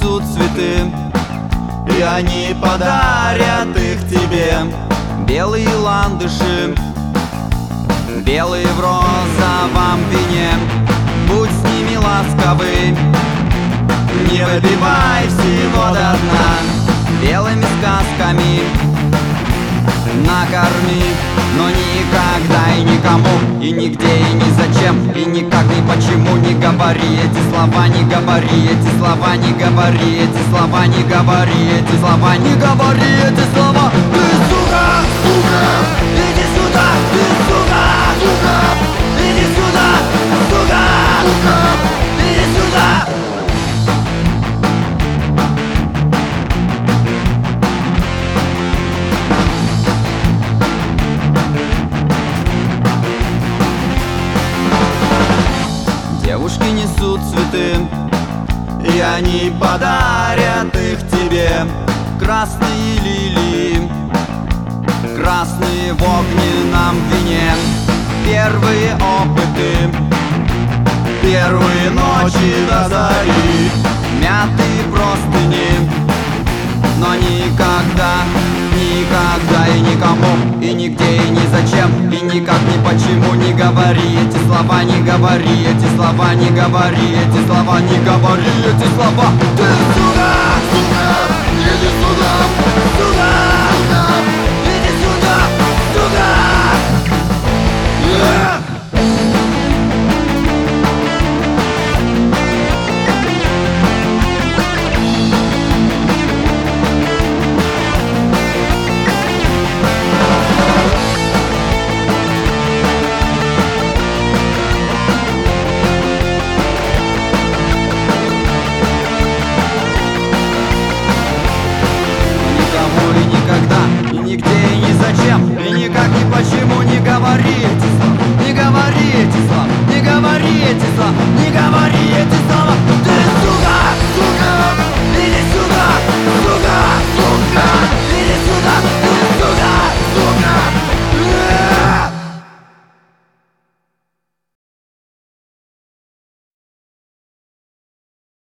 несут цветы, и они подарят их тебе. Белые ландыши, белые в розовом вине, будь с ними ласковый, не выпивай всего до дна. Белыми сказками накорми, но никогда и никому, и нигде, и ни зачем, и никак, ни почему не говори эти слова, не говори эти слова, не говори эти слова, не говори эти слова, не говори эти слова. Ты сука, сука, иди сюда, ты сука, сука, иди сюда, сука, сука, иди сюда. Девушки несут цветы, и они подарят их тебе. Красные лилии, красные в огненном вине. Первые опыты, первые ночи до зари. Мятые простыни, но никогда, никогда и никому, и нигде, и ни зачем, и никак, ни почему не говори эти слова, не говори эти слова, не говори эти слова, не говори эти слова. Ты сука, сука.